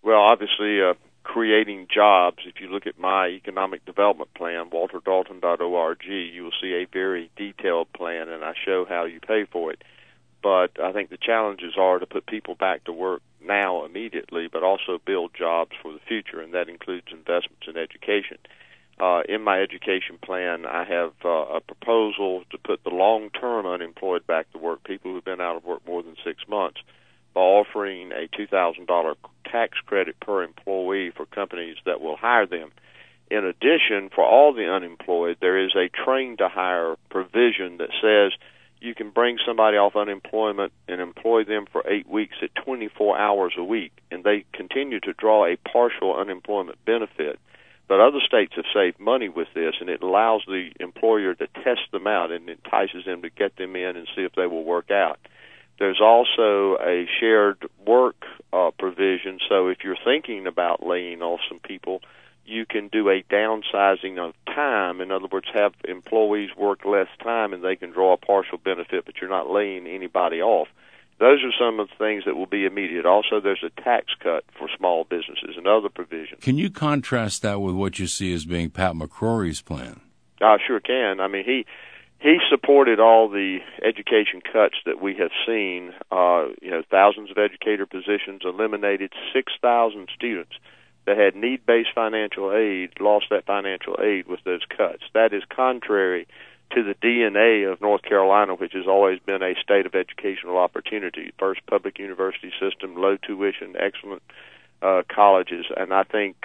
Well, obviously, creating jobs. If you look at my economic development plan, walterdalton.org, you will see a very detailed plan, and I show how you pay for it. But I think the challenges are to put people back to work now immediately, but also build jobs for the future, and that includes investments in education. In my education plan, I have a proposal to put the long-term unemployed back to work, people who've been out of work more than 6 months, by offering a $2,000 tax credit per employee for companies that will hire them. In addition, for all the unemployed, there is a train-to-hire provision that says you can bring somebody off unemployment and employ them for 8 weeks at 24 hours a week, and they continue to draw a partial unemployment benefit. But other states have saved money with this, and it allows the employer to test them out and entices them to get them in and see if they will work out. There's also a shared work provision, so if you're thinking about laying off some people, you can do a downsizing of time. In other words, have employees work less time and they can draw a partial benefit, but you're not laying anybody off. Those are some of the things that will be immediate. Also, there's a tax cut for small businesses and other provisions. Can you contrast that with what you see as being Pat McCrory's plan? I sure can. I mean, he supported all the education cuts that we have seen. Thousands of educator positions eliminated, 6,000 students that had need-based financial aid lost that financial aid with those cuts. That is contrary to the DNA of North Carolina, which has always been a state of educational opportunity. First public university system, low tuition, excellent colleges, and I think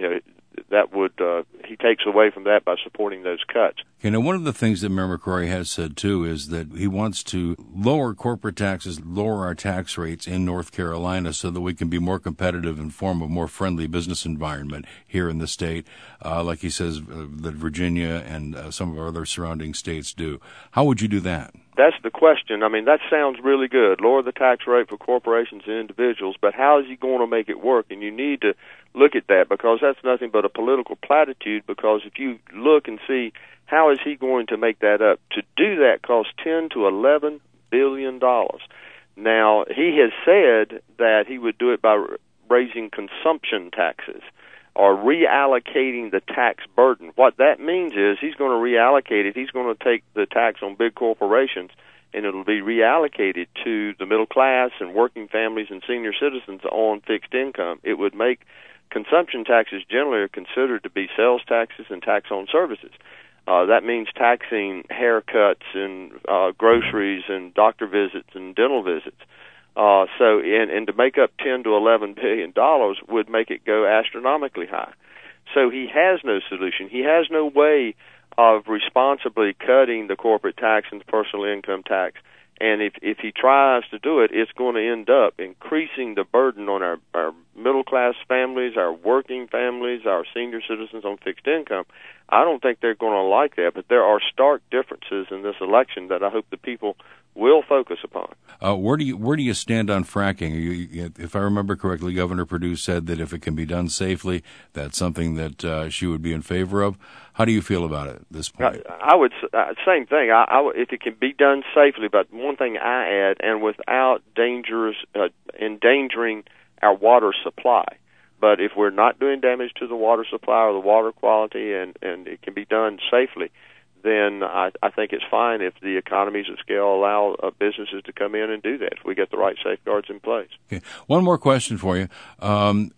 that would he takes away from that by supporting those cuts. One of the things that Mayor McCrory has said too is that he wants to lower corporate taxes, lower our tax rates in North Carolina, so that we can be more competitive and form a more friendly business environment here in the state, like he says that Virginia and some of our other surrounding states do. How would you do that? That's the question. I mean, that sounds really good. Lower the tax rate for corporations and individuals, but how is he going to make it work? And you need to look at that, because that's nothing but a political platitude, because if you look and see how is he going to make that up, to do that costs $10 to $11 billion. Now, he has said that he would do it by raising consumption taxes or reallocating the tax burden. What that means is he's going to reallocate it. He's going to take the tax on big corporations, and it'll be reallocated to the middle class and working families and senior citizens on fixed income. It would make consumption taxes generally are considered to be sales taxes and tax on services. That means taxing haircuts and groceries and doctor visits and dental visits. And to make up $10 to $11 billion would make it go astronomically high. So he has no solution. He has no way of responsibly cutting the corporate tax and the personal income tax. And if he tries to do it, it's going to end up increasing the burden on our middle-class families, our working families, our senior citizens on fixed income. I don't think they're going to like that, but there are stark differences in this election that I hope the people will focus upon. Where do you stand on fracking? If I remember correctly, Governor Perdue said that if it can be done safely, that's something that she would be in favor of. How do you feel about it at this point? I would same thing. If it can be done safely, but one thing I add, and without endangering our water supply. But if we're not doing damage to the water supply or the water quality, and it can be done safely, then I think it's fine if the economies of scale allow businesses to come in and do that, if we get the right safeguards in place. Okay. One more question for you. I've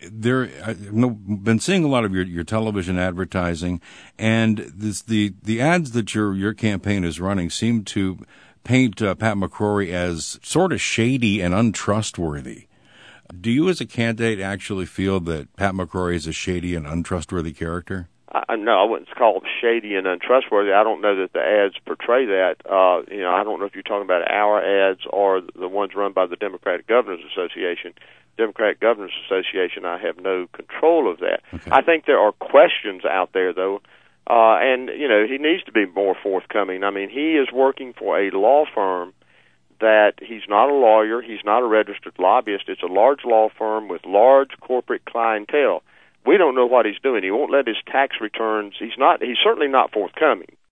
been seeing a lot of your television advertising, and the ads that your campaign is running seem to paint Pat McCrory as sort of shady and untrustworthy. Do you as a candidate actually feel that Pat McCrory is a shady and untrustworthy character? No, I wouldn't call it shady and untrustworthy. I don't know that the ads portray that. I don't know if you're talking about our ads or the ones run by the Democratic Governors Association. Democratic Governors Association, I have no control of that. Okay. I think there are questions out there, though, and he needs to be more forthcoming. I mean, he is working for a law firm that he's not a lawyer, he's not a registered lobbyist. It's a large law firm with large corporate clientele. We don't know what he's doing. He won't let his tax returns. He's certainly not forthcoming.